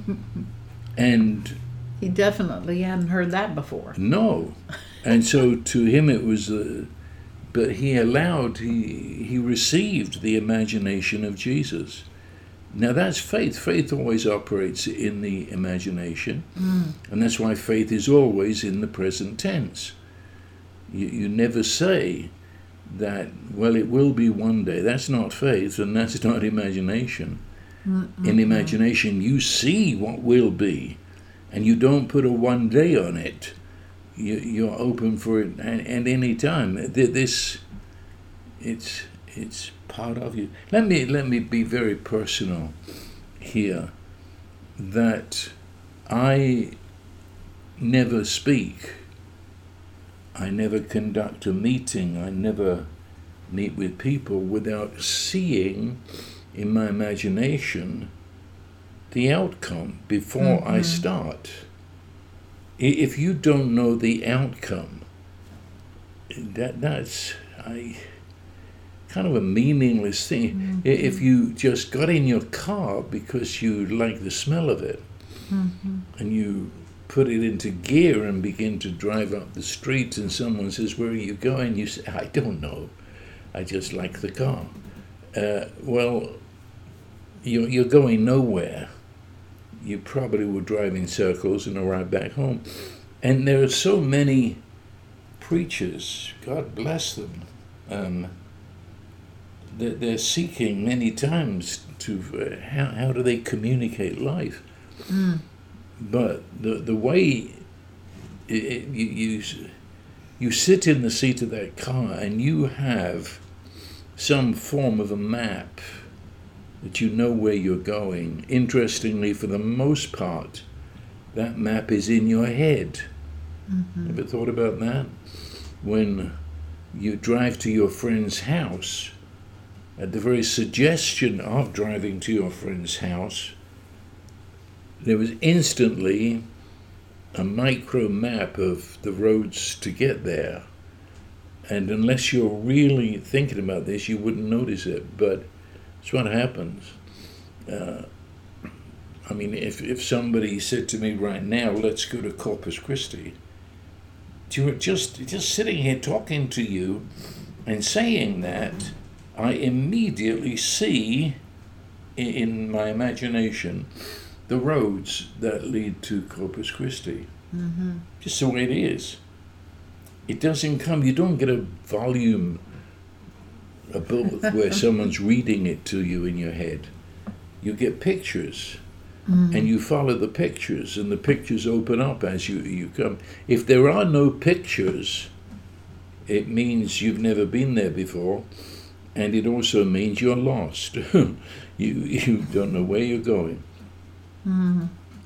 And he definitely hadn't heard that before. No. And so to him it was uh, but he allowed, he, he received the imagination of Jesus. Now that's faith. Faith always operates in the imagination, mm. and that's why faith is always in the present tense. You, you never say that, well, it will be one day. That's not faith, and that's not imagination. Mm-mm. In imagination, you see what will be, and you don't put a one day on it. You, you're open for it at, at any time. This, it's it's part of you. Let me let me be very personal here. That I never speak. I never conduct a meeting. I never meet with people without seeing in my imagination the outcome before mm-hmm. I start. If you don't know the outcome, that that's I kind of a meaningless thing. Mm-hmm. If you just got in your car because you like the smell of it, mm-hmm. and you put it into gear and begin to drive up the street, and someone says, "Where are you going?" You say, "I don't know. I just like the car." Uh, well, you're, you're going nowhere. You probably were driving circles and arrived back home. And there are so many preachers, God bless them, um, they're, they're seeking many times to, uh, how, how do they communicate life? Mm. But the the way it, it, you, you you sit in the seat of that car and you have some form of a map that you know where you're going. Interestingly, for the most part, that map is in your head. Mm-hmm. Ever thought about that? When you drive to your friend's house, at the very suggestion of driving to your friend's house, there was instantly a micro map of the roads to get there. And unless you're really thinking about this, you wouldn't notice it. But it's what happens. Uh, I mean, if, if somebody said to me right now, let's go to Corpus Christi, just, just sitting here talking to you and saying that, I immediately see in my imagination the roads that lead to Corpus Christi. Mm-hmm. Just the way it is. It doesn't come, you don't get a volume, a book where someone's reading it to you in your head. You get pictures, mm-hmm. and you follow the pictures, and the pictures open up as you, you come. If there are no pictures, it means you've never been there before, and it also means you're lost. you you don't know where you're going. Mm-hmm.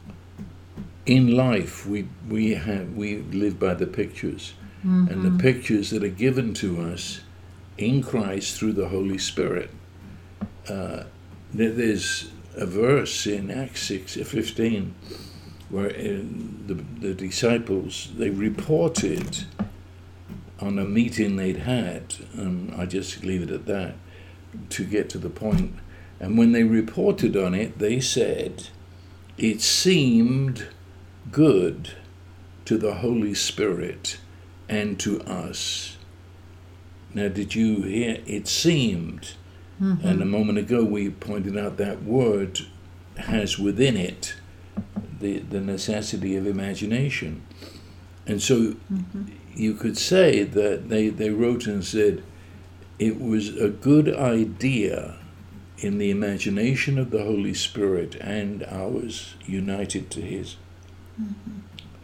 In life, we we have we live by the pictures, mm-hmm. and the pictures that are given to us in Christ through the Holy Spirit. Uh, there's a verse in Acts six fifteen where the the disciples, they reported on a meeting they'd had, and I just leave it at that to get to the point. And when they reported on it, they said, it seemed good to the Holy Spirit and to us. Now, did you hear? It seemed. Mm-hmm. And a moment ago we pointed out that word has within it the, the necessity of imagination. And so mm-hmm. you could say that they, they wrote and said, it was a good idea in the imagination of the Holy Spirit and ours united to his. Mm-hmm.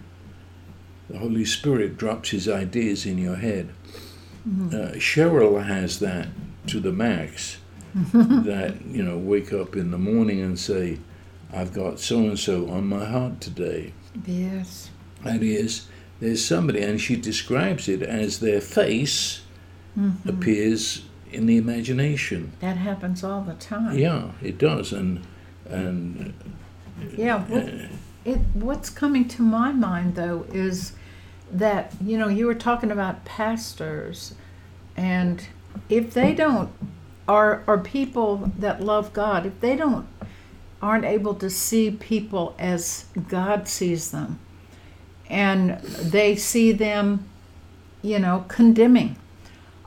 The Holy Spirit drops his ideas in your head. Mm-hmm. Uh, Cheryl has that to the max, that, you know, wake up in the morning and say, I've got so-and-so on my heart today. Yes. That is, there's somebody, and she describes it as their face mm-hmm. appears in the imagination. That happens all the time. Yeah, it does. And and yeah, what, uh, it what's coming to my mind though is that, you know, you were talking about pastors, and if they don't, are are people that love God, if they don't aren't able to see people as God sees them, and they see them, you know, condemning,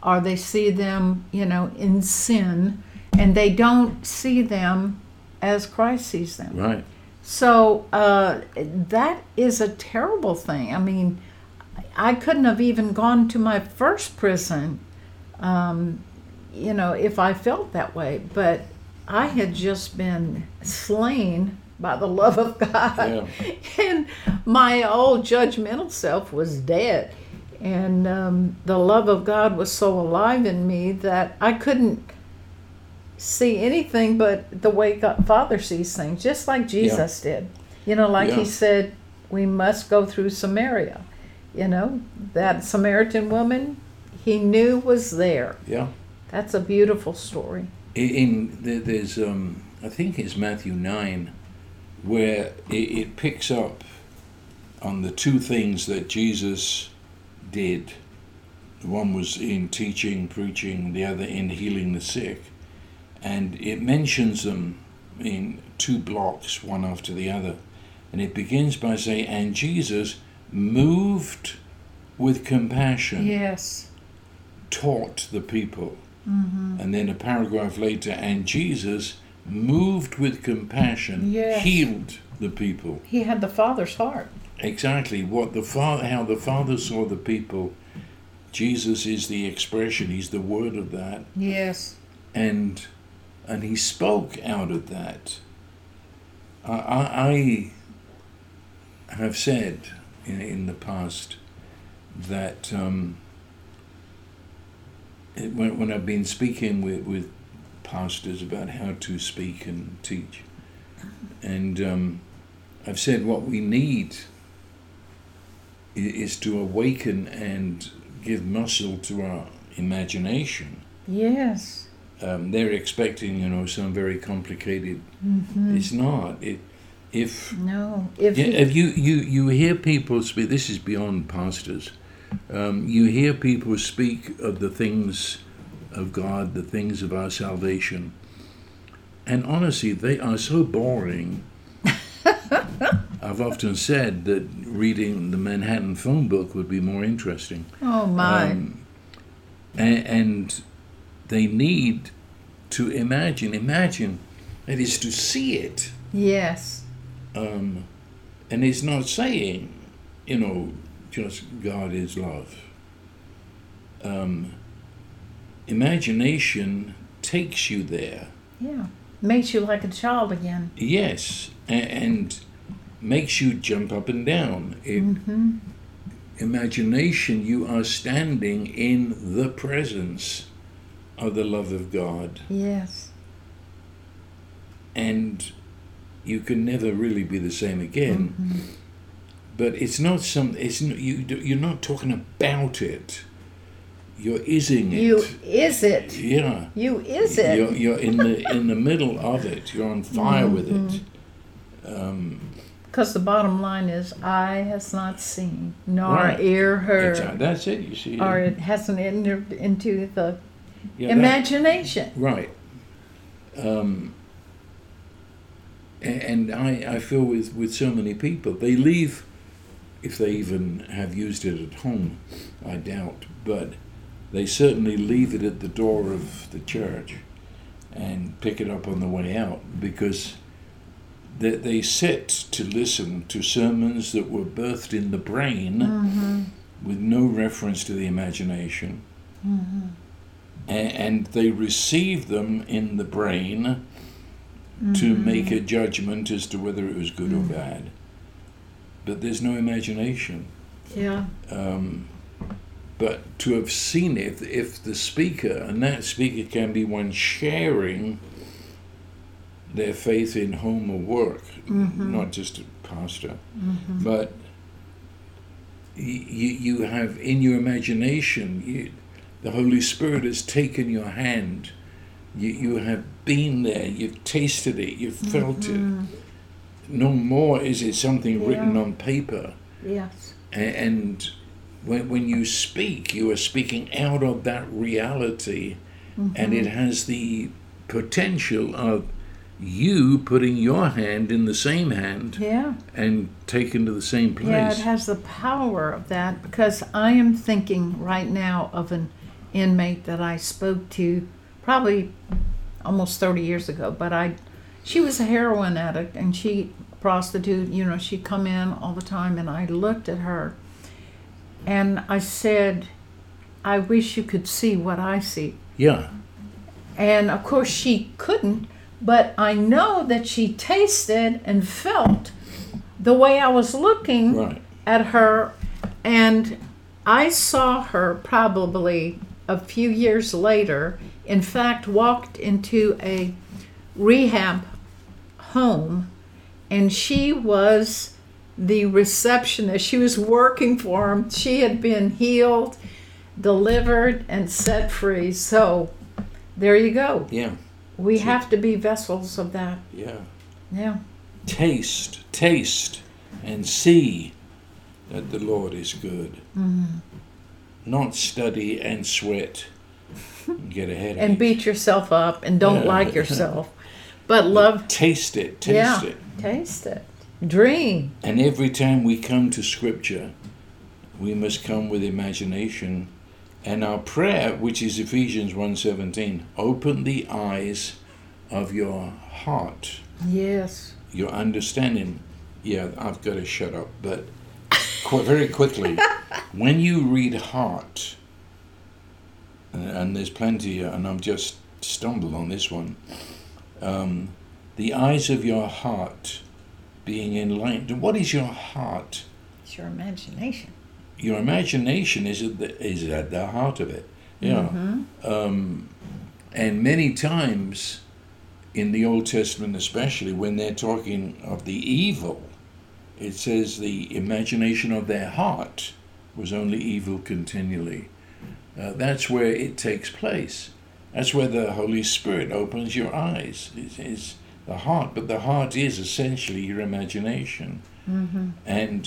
or they see them, you know, in sin, and they don't see them as Christ sees them. Right. So uh, that is a terrible thing. I mean, I couldn't have even gone to my first prison, um, you know, if I felt that way. But I had just been slain by the love of God. Yeah. And my old judgmental self was dead. And um, the love of God was so alive in me that I couldn't see anything but the way God, Father sees things, just like Jesus did. You know, like Yeah. he said, we must go through Samaria. You know, that Samaritan woman, he knew was there. Yeah. That's a beautiful story. In, in there- there's um, I think it's Matthew nine, where it, it picks up on the two things that Jesus did. One was in teaching, preaching, the other in healing the sick. And it mentions them in two blocks, one after the other. And it begins by saying, and Jesus, moved with compassion, Yes. taught the people. Mm-hmm. And then a paragraph later, and Jesus, moved with compassion, Yes. healed the people. He had the Father's heart. Exactly what the Father, how the Father saw the people. Jesus is the expression. He's the word of that, Yes. and and he spoke out of that. I, I, I have said in, in the past that um, it, when when I've been speaking with with pastors about how to speak and teach, and um, I've said what we need i- is to awaken and give muscle to our imagination. Yes. Um, they're expecting, you know, some very complicated. Mm-hmm. It's not. It, if No. If yeah, he- if you, you you hear people speak, this is beyond pastors. Um, you hear people speak of the things of God, the things of our salvation, and honestly, they are so boring. I've often said that reading the Manhattan Phone Book would be more interesting. oh my. Um, and, and they need to imagine. Imagine, that is to see it. Yes. Um, and it's not saying, you know, just God is love. Um, imagination takes you there. Yeah. Makes you like a child again. Yes, and, and makes you jump up and down. It, Mm-hmm. Imagination, you are standing in the presence of the love of God, Yes. and you can never really be the same again. Mhm. But it's not some. It's n- you. You're not talking about it. You're ising it. You is it. Yeah. You is it. You're, you're in the in the middle of it. You're on fire with it. Mm-hmm. Um, Because the bottom line is, eye has not seen, nor Right. ear heard, exactly. That's it. You see. or it hasn't entered into the Yeah, that- imagination. Right. Um, a- and I, I feel with, with so many people, they leave, if they even have used it at home, I doubt, but they certainly leave it at the door of the church and pick it up on the way out, because they, they sit to listen to sermons that were birthed in the brain Mm-hmm. with no reference to the imagination. Mm-hmm. A- and they receive them in the brain to Mm-hmm. make a judgment as to whether it was good or bad. But there's no imagination. Yeah. Um, but to have seen it, if the speaker, and that speaker can be one sharing their faith in home or work, Mhm. not just a pastor, Mm-hmm. but y- you, you have in your imagination, you, the Holy Spirit has taken your hand. You, you have been there, you've tasted it, you've felt Mhm. it. No more is it something written Yeah. on paper. Yes. A- And when, when you speak, you are speaking out of that reality, and it has the potential of you putting your hand in the same hand Yeah. and taken to the same place. Yeah, it has the power of that, because I am thinking right now of an inmate that I spoke to probably almost thirty years ago, but I, she was a heroin addict and she prostitute, you know, she'd come in all the time, and I looked at her and I said, I wish you could see what I see. Yeah. And of course she couldn't, but I know that she tasted and felt the way I was looking Right. at her. And I saw her probably a few years later, in fact, walked into a rehab home, and she was the receptionist. She was working for him. She had been healed, delivered, and set free. So there you go. Yeah. We See. have to be vessels of that. Yeah. Yeah. Taste, taste, and see that the Lord is good. Mm-hmm. Not study and sweat and get a headache. And beat yourself up and don't Yeah. like yourself. But love, Taste it, taste yeah, it. taste it. Dream. And every time we come to Scripture, we must come with imagination. And our prayer, which is Ephesians one seventeen, open the eyes of your heart, Yes. your understanding. Yeah, I've got to shut up, but qu- very quickly, when you read heart, and, and there's plenty, and I've just stumbled on this one, um, the eyes of your heart being enlightened. What is your heart? It's your imagination. Your imagination is at the, is at the heart of it. Yeah. Mm-hmm. Um, and many times in the Old Testament, especially when they're talking of the evil, it says the imagination of their heart was only evil continually. Uh, that's where it takes place. That's where the Holy Spirit opens your eyes. It's, it's the heart, but the heart is essentially your imagination. Mm-hmm. And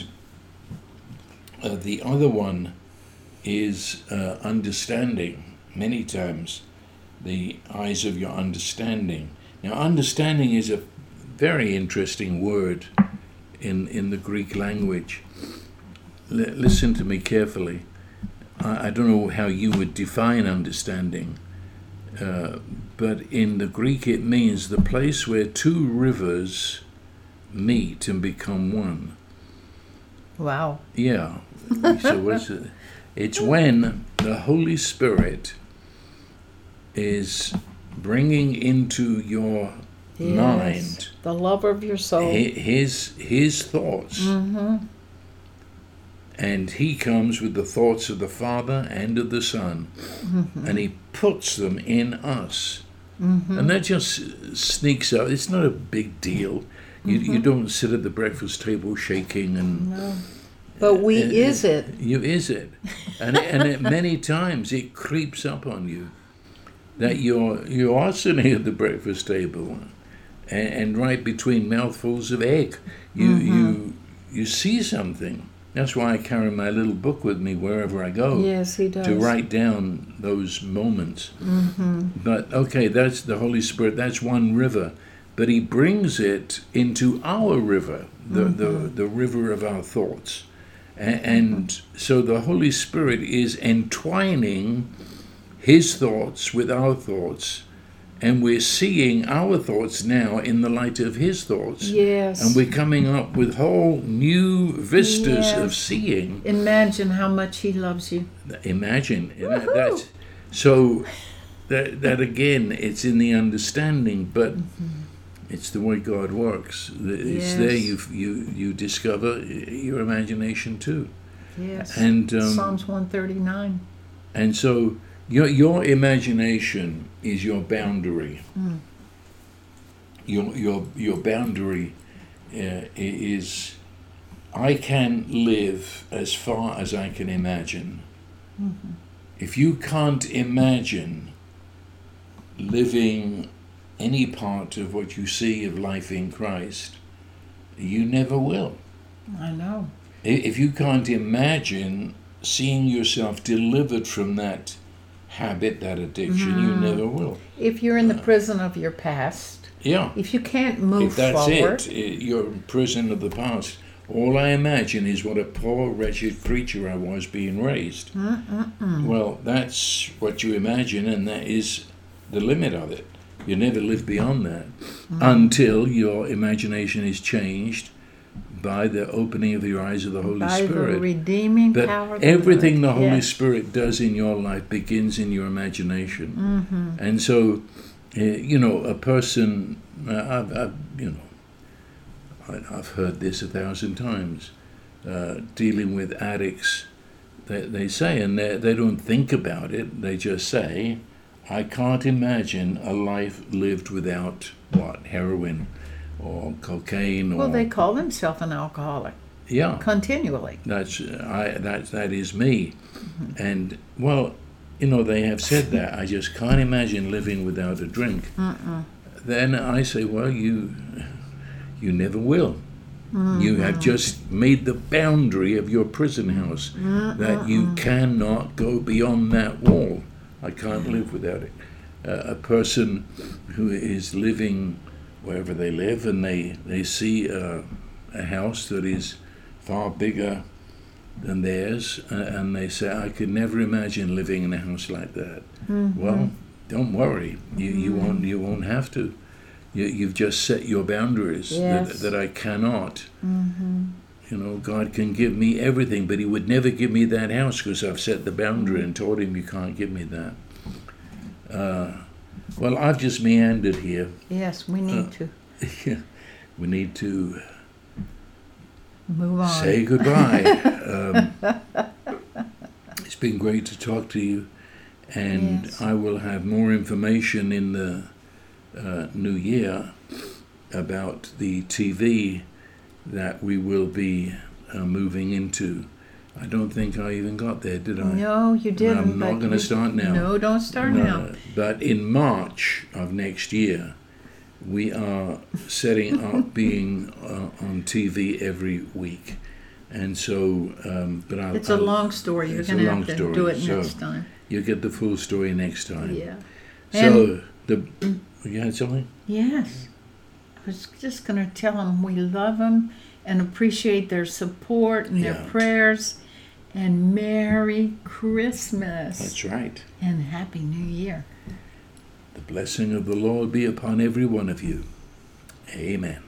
uh, the other one is uh, understanding. Many times, the eyes of your understanding. Now, understanding is a very interesting word in, in the Greek language. L- listen to me carefully. I, I don't know how you would define understanding, uh, but in the Greek it means the place where two rivers meet and become one. Wow. Yeah. So what's it? It's when the Holy Spirit is bringing into your Yes. mind The lover of your soul. hi- his his thoughts, Mm-hmm. and he comes with the thoughts of the Father and of the Son, Mm-hmm. and he puts them in us, Mm-hmm. and that just sneaks out. It's not a big deal. You Mm-hmm. you don't sit at the breakfast table shaking and. No. But we Uh, is it. You is it, and and it, many times it creeps up on you that you're you are sitting at the breakfast table, and, and right between mouthfuls of egg, you Mm-hmm. you you see something. That's why I carry my little book with me wherever I go Yes, he does. to write down those moments. Mm-hmm. But okay, that's the Holy Spirit. That's one river, but He brings it into our river, the the, the river of our thoughts. And so the Holy Spirit is entwining His thoughts with our thoughts, and we're seeing our thoughts now in the light of His thoughts. Yes. And we're coming up with whole new vistas of Yes. seeing. Imagine how much he loves you. Imagine. You know, that's, so that, that again, it's in the understanding, but it's the way God works. It's Yes. there you you you discover your imagination too. Yes. And um, Psalms one thirty-nine. and so your your imagination is your boundary. Mm. Your your your boundary uh, is I can live as far as I can imagine. Mm-hmm. If you can't imagine living any part of what you see of life in Christ, you never will. I know. I- If you can't imagine seeing yourself delivered from that habit, that addiction, you never will. If you're in the prison of your past, Yeah. if you can't move If that's forward, it, i- you're in prison of the past. All I imagine is what a poor, wretched creature I was being raised. Mm-mm-mm. Well, that's what you imagine, and that is the limit of it. You never live beyond that Mm. until your imagination is changed by the opening of your eyes of the Holy By Spirit. the redeeming But power of the everything blood. the Holy Yes. Spirit does in your life begins in your imagination. Mm-hmm. And so, uh, you know, a person, uh, I've, I've, you know, I, I've heard this a thousand times, uh, dealing with addicts, they, they say, and they, they don't think about it, they just say, I can't imagine a life lived without, what, heroin or cocaine or... Well, they call themselves an alcoholic Yeah. continually. That's I. That that is me, and well, you know they have said that. I just can't imagine living without a drink. Mm-mm. Then I say, well, you, you never will. Mm-hmm. You have just made the boundary of your prison house Mm-mm. that you cannot go beyond that wall. I can't live without it. Uh, a person who is living wherever they live and they they see a, a house that is far bigger than theirs, uh, and they say, I could never imagine living in a house like that. Mm-hmm. Well, don't worry, you, you won't you won't have to. You, you've just set your boundaries. Yes. that, that I cannot. Mm-hmm. You know, God can give me everything, but He would never give me that house because I've set the boundary and told Him you can't give me that. Uh, well, I've just meandered here. Yes, we need Uh, to We need to move on. say goodbye. um, it's been great to talk to you, and Yes. I will have more information in the uh, new year about the T V that we will be uh, moving into. I don't think I even got there, did I? No, you didn't. I'm not but going to you- start now. No, don't start No, now. But in March of next year, we are setting up being uh, on T V every week. And so, um, but I'll, It's a I'll- long story. You're it's a going to long have to story, do it so- next time. you'll get the full story next time. Yeah. So, the you had something? Yes. I was just going to tell them we love them and appreciate their support and Yeah. their prayers. And Merry Christmas. That's right. And Happy New Year. The blessing of the Lord be upon every one of you. Amen.